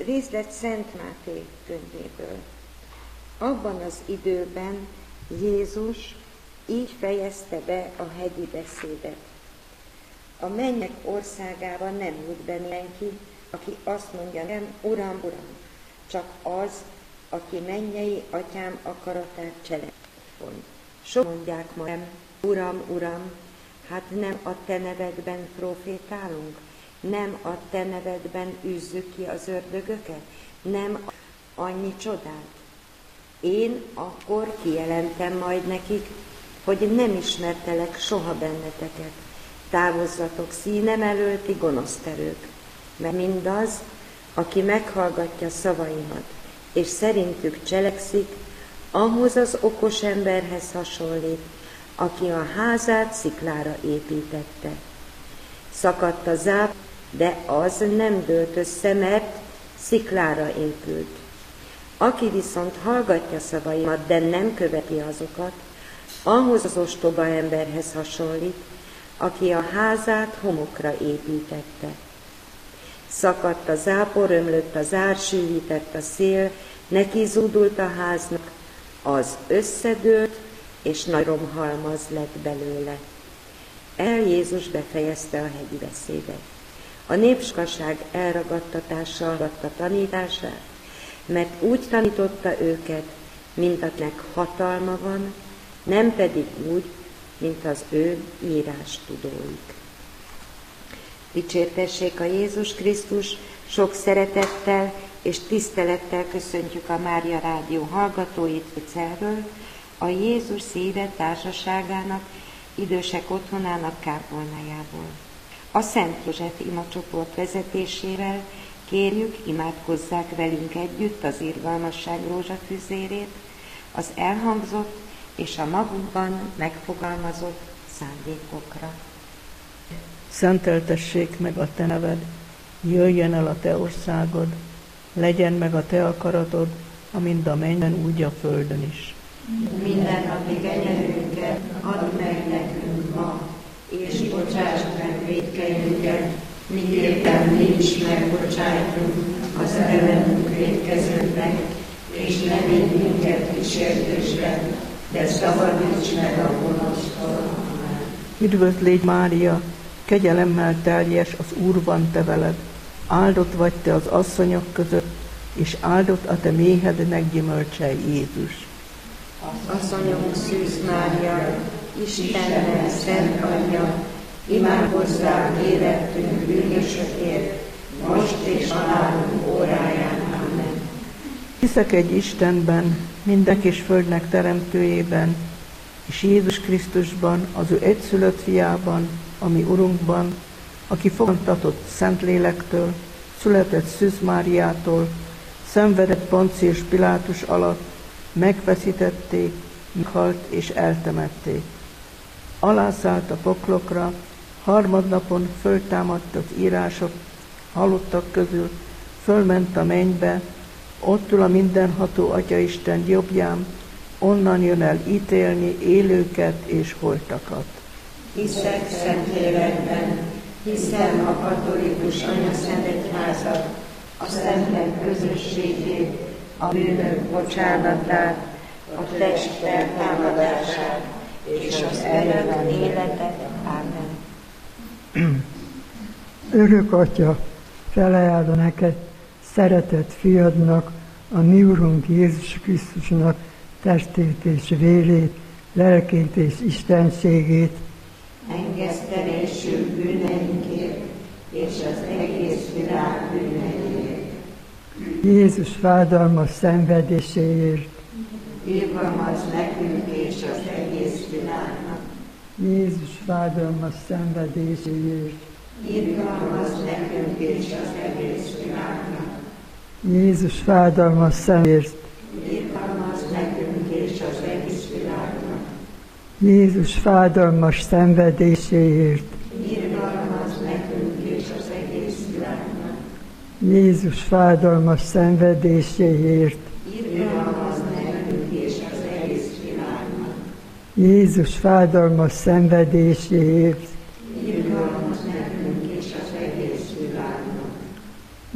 Részlet Szent Máté könyvéből. Abban az időben Jézus így fejezte be a hegyi beszédet. A mennyek országában nem jut be mindenki, aki azt mondja, nem, Uram, Uram, csak az, aki mennyei atyám akaratát cselekszi. Sok mondják ma, nem, Uram, Uram, hát nem a te nevedben profétálunk, nem a te nevedben űzzük ki az ördögöket, nem annyi csodát. Én akkor kijelentem majd nekik, hogy nem ismertelek soha benneteket. Távozzatok színem elől, ti gonoszterők, mert mindaz, aki meghallgatja szavaimat, és szerintük cselekszik, ahhoz az okos emberhez hasonlít, aki a házát sziklára építette. Szakadt a záp, de az nem dőlt össze, mert sziklára épült. Aki viszont hallgatja szavaimat, de nem követi azokat, ahhoz az ostoba emberhez hasonlít, aki a házát homokra építette. Szakadt a zápor, ömlött az ár, sűvített a szél, neki zúdult a háznak, az összedőlt, és nagy romhalmaz lett belőle. Jézus befejezte a hegyi beszédet. A népsokaság elragadtatással adta tanítását, mert úgy tanította őket, mint akinek hatalma van, nem pedig úgy, mint az ő írástudóik. Dicsértessék a Jézus Krisztus, sok szeretettel és tisztelettel köszöntjük a Mária Rádió hallgatóit Brüsszelről, a Jézus Szíve Társaságának idősek otthonának kápolnájából. A Szent József imacsoport vezetésével kérjük, imádkozzák velünk együtt az irgalmasság rózsafűzérét, az elhangzott és a magunkban megfogalmazott szándékokra. Szenteltessék meg a te neved, jöjjön el a te országod, legyen meg a te akaratod, amint a mennyben, úgy a földön is. Mindennapi kenyerünket add meg nekünk ma, és bocsáss meg vétkeinket, miképpen mi is megbocsájtunk az ellenünk vétkezőknek, és ne vigy minket kísértésbe, de szabadíts meg a gonosztól. Üdvözl légy, Mária, kegyelemmel teljes, az Úr van te veled, áldott vagy te az asszonyok között, és áldott a te méhednek gyümölcse, Jézus. Asszonyunk Szűz Mária, Istennek szent anyja, imádkozzál érettünk bűnösökért, most és halálunk óráján. Amen. Hiszek egy Istenben, mindenek és földnek teremtőjében, és Jézus Krisztusban, az ő egyszülött fiában, ami Urunkban, aki fogantatott Szentlélektől, született Szűz Máriától, szenvedett Poncius Pilátus alatt, megfeszítették, meghalt és eltemették. Alászállt a poklokra, harmadnapon föltámadt az írások halottak közül, fölment a mennybe, ott ül a mindenható Atyaisten jobbján, onnan jön el ítélni élőket és holtakat. Hiszek Szentlélekben, hiszem a katolikus anyaszentegyházat, a szentek közösségét, a bűnök bocsánatát, a test feltámadását és az örök életet. Amen. Örök Atya, felajánlom neked szeretett fiadnak, a mi Urunk Jézus Krisztusnak testét és vérét, lelkét és istenségét, engesztelésünk bűneinkért és az egész világ bűneiért. Jézus fájdalmas szenvedéséért, irgalmaz nekünk és az egész világnak. Jézus fájdalmas szenvedéséért, irgalmaz nekünk és az egész világnak. Jézus fájdalmas szenvedéséért, irgalmaz nekünk és az egész világnak. Jézus fájdalmas szenvedéséért, irgalmaz nekünk és az egész világnak. Jézus fájdalmas szenvedéséért, irgalmaz nekünk és az egész világnak. Jézus fájdalmas szenvedéséért, irgalmaz nekünk és az egész világnak.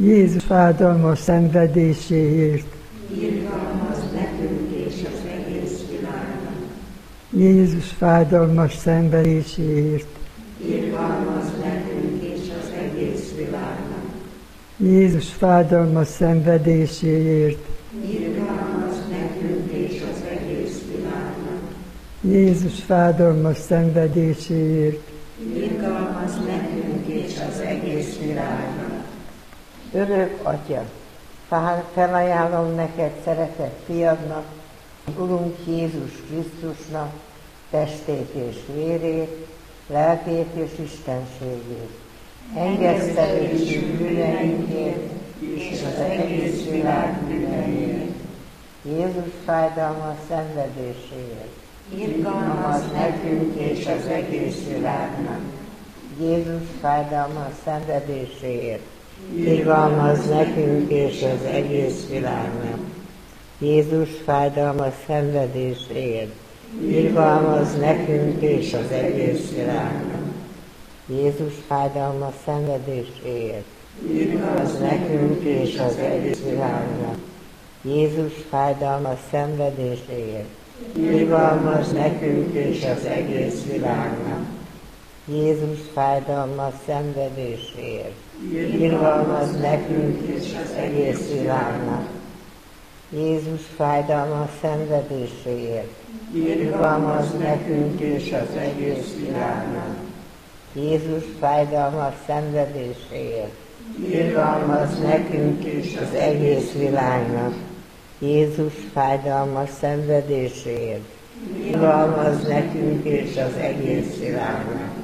Jézus fájdalmas szenvedéséért. Irgalmaz nekünk és az egész világnak. Jézus fájdalmas szenvedéséért. Irgalmaz nekünk és az egész világnak. Jézus fájdalmas szenvedéséért. Irgalmaz nekünk és az egész világnak. Jézus fájdalmas szenvedéséért. Irgalmaz nekünk és az egész világnak. Örök Atya, felajánlom neked szeretett fiadnak, Urunk Jézus Krisztusnak, testét és vérét, lelkét és istenségét, engesztelésű bűneinkért és az egész világ bűneiért, Jézus fájdalmas szenvedéséért, Irgalmaz nekünk és az egész világnak. Jézus fájdalmas szenvedéséért, irgalmaz nekünk és az egész világnak. Jézus fájdalmas szenvedéséért, irgalmaz nekünk és az egész világnak. Jézus fájdalmas szenvedéséért, irgalmaz nekünk és az egész világnak. Jézus fájdalmas szenvedéséért, irgalmaz nekünk és az egész világnak. Jézus fájdalmas szenvedéséért, irgalmaz nekünk és az egész világnak. Jézus fájdalmas szenvedéséért, irgalmaz nekünk és az egész világnak. Jézus fájdalmas szenvedéséért, irgalmaz nekünk és az egész világnak. Jézus fájdalmas szenvedéséért, irgalmaz nekünk és az egész világnak.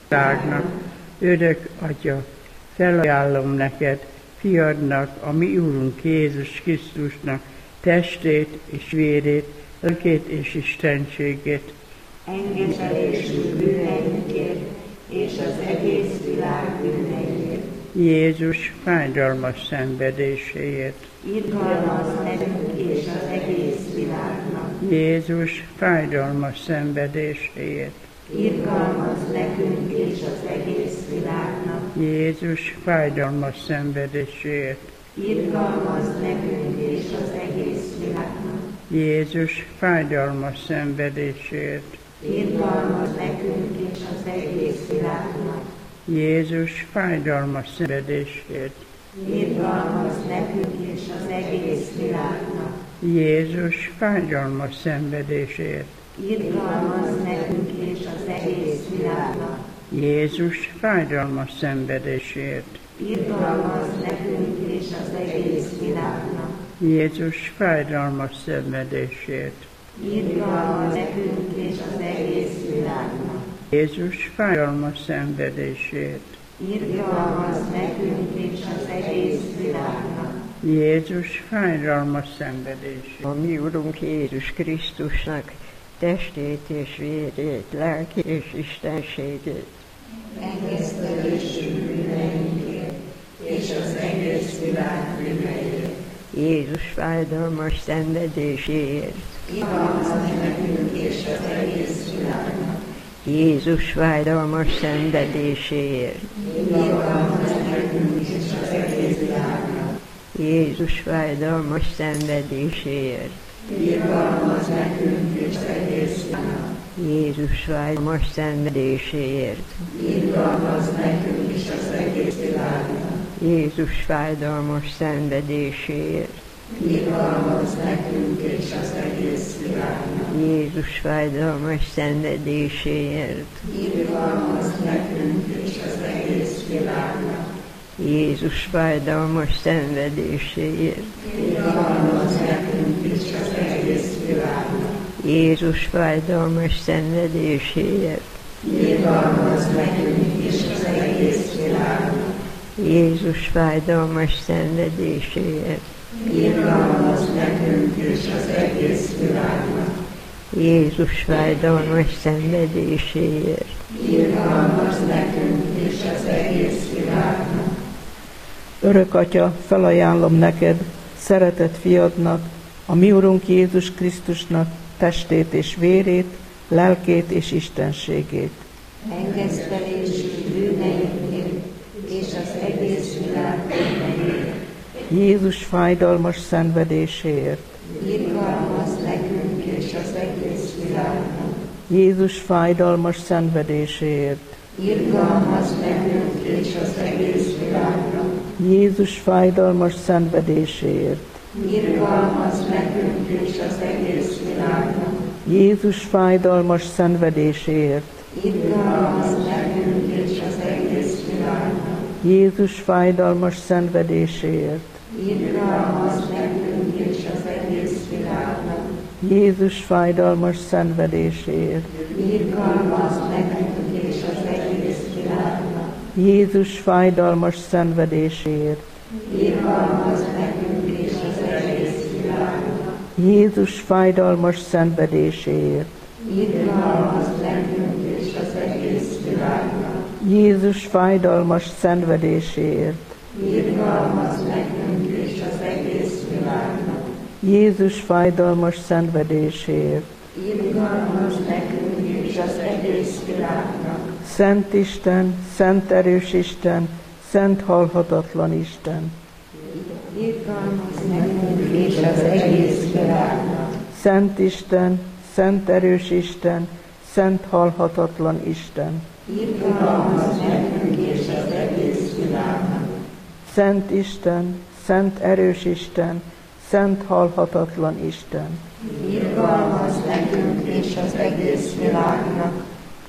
Örök Atya, felajánlom neked, fiadnak, a mi Úrunk Jézus Krisztusnak, testét és vérét, lelkét és istenségét, Engedélyesül bűneinkért és az egész világ bűneiért. Jézus fájdalmas szenvedéséért, Irgalmaz nekünk és az egész világnak. Jézus fájdalmas szenvedéséért, Irgalmaz nekünk és az egész világnak. Jézus fájdalmas szenvedéséért, Irgalmaz nekünk és az egész világnak. Jézus fájdalmas szenvedéséért, Irgalmaz nekünk és az egész világnak. Jézus fájdalmas szenvedéséért, Irgalmaz nekünk és az egész világnak. Jézus fájdalmas szenvedéséért, Irgalmaz nekünk és az egész világnak. Jézus fájdalmas szenvedéséért, Irgalmaz nekünk és az egész világnak. Jézus fájdalmas szenvedéséért, Irgalmaz nekünk és az egész világnak. Jézus fájdalmas szenvedéséért, Irgalmaz nekünk és az egész világnak. Jézus fájdalmas szenvedéséért, A mi Urunk Jézus Krisztusnak testét és vérét, lelkét és istenségét, Engesztelésű bűneinkért és az egész világ bűneiért. Jézus fájdalmas szenvedéséért, Irgalmaz nekünk és az egész világnak. Jézus fájdalmas szenvedéséért, Irgalmaz nekünk és az egész világnak. Jézus fájdalmas szenvedéséért, Irgalmaz nekünk és az egész világnak. Jézus fájdalmas szenvedéséért, Irgalmaz nekünk és az egész világnak. Jézus fájdalmas szenvedéséért, Irgalmaz nekünk és az egész világnak. Jézus fájdalmas szenvedéséért, Irgalmaz nekünk és az egész világnak. Jézus fájdalmas szenvedéséért, Irgalmaz nekünk és az egész világnak. Jézus fájdalmas szenvedéséért, Irgalmaz nekünk és az egész világnak. Jézus fájdalmas szenvedéséért, Irgalmaz nekünk és az egész világnak. Jézus fájdalmas szenvedéséért, Irgalmaz nekünk és az egész világnak. Örök Atya, felajánlom neked, szeretett fiadnak, a mi Urunk Jézus Krisztusnak testét és vérét, lelkét és istenségét, Engesztelésű bűneinkért és az egész világ bűneiért. Jézus fájdalmas szenvedéséért. Irgalmazz nekünk és az egész világnak. Jézus fájdalmas szenvedéséért. Irgalmazz nekünk és az egész világnak. Jézus fájdalmas szenvedéséért. Irgalmazz nekünk és az egész világnak. Jézus fájdalmas szenvedéséért. Irgalmazz nekünk és az egész világnak. Jézus fájdalmas szenvedéséért. Irgalmazz nekünk és az egész világnak. Jézus fájdalmas szenvedéséért. Irgalmazz nekünk és az egész világnak. Jézus fájdalmas szenvedéséért. Irgalmazz nekünk és az egész világnak. Jézus fájdalmas szenvedéséért. Irgalmazz nekünk és az egész világnak. Jézus fájdalmas szenvedéséért. Irgalmazz nekünk és az egész világnak. Jézus fájdalmas szenvedéséért. Irgalmazz nekünk és az egész világnak. Szent Isten, szent erős Isten, szent halhatatlan Isten. Irgalmazz nekünk és az egész világnak. Szent Isten, szent erős Isten, szent halhatatlan Isten. Irgalmazz nekünk és az egész világnak. Szent Isten, szent erős Isten, szent halhatatlan Isten. Irgalmazz nekünk és az egész világnak.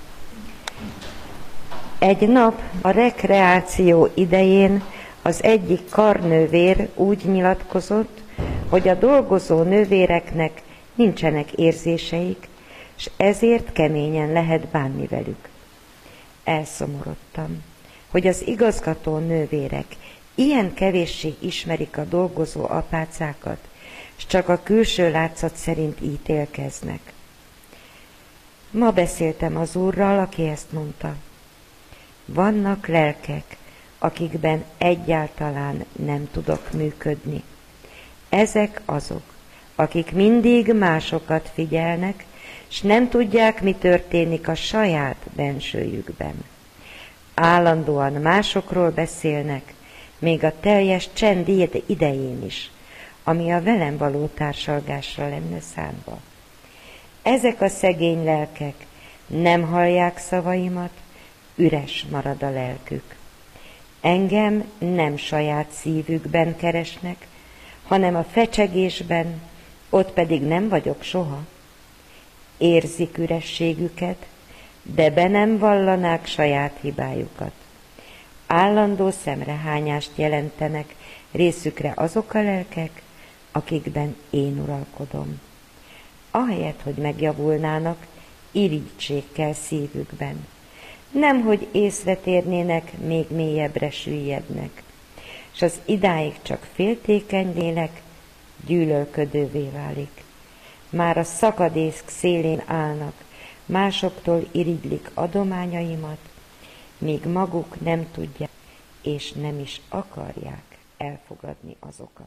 Egy nap a rekreáció idején az egyik karnővér úgy nyilatkozott, hogy a dolgozó nővéreknek nincsenek érzéseik, és ezért keményen lehet bánni velük. Elszomorodtam, hogy az igazgató nővérek ilyen kevéssé ismerik a dolgozó apácákat, és csak a külső látszat szerint ítélkeznek. Ma beszéltem az Úrral, aki ezt mondta. Vannak lelkek, akikben egyáltalán nem tudok működni. Ezek azok, akik mindig másokat figyelnek, s nem tudják, mi történik a saját bensőjükben. Állandóan másokról beszélnek, még a teljes csend idején is, ami a velem való társalgásra lenne szánva. Ezek a szegény lelkek nem hallják szavaimat, üres marad a lelkük. Engem nem saját szívükben keresnek, hanem a fecsegésben, ott pedig nem vagyok soha. Érzik ürességüket, de be nem vallanák saját hibájukat. Állandó szemrehányást jelentenek részükre azok a lelkek, akikben én uralkodom. Ahelyett, hogy megjavulnának, irigység kell szívükben. Nemhogy észre térnének, még mélyebbre süllyednek, és az idáig csak féltékeny lélek gyűlölködővé válik. Már a szakadék szélén állnak, másoktól irigylik adományaimat, míg maguk nem tudják, és nem is akarják elfogadni azokat.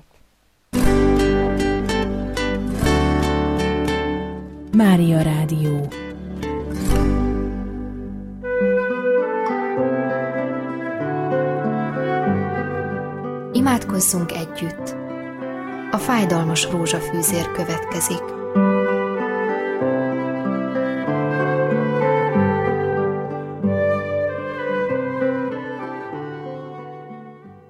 Mária Rádió. Imádkozzunk együtt. A fájdalmas rózsafűzér következik.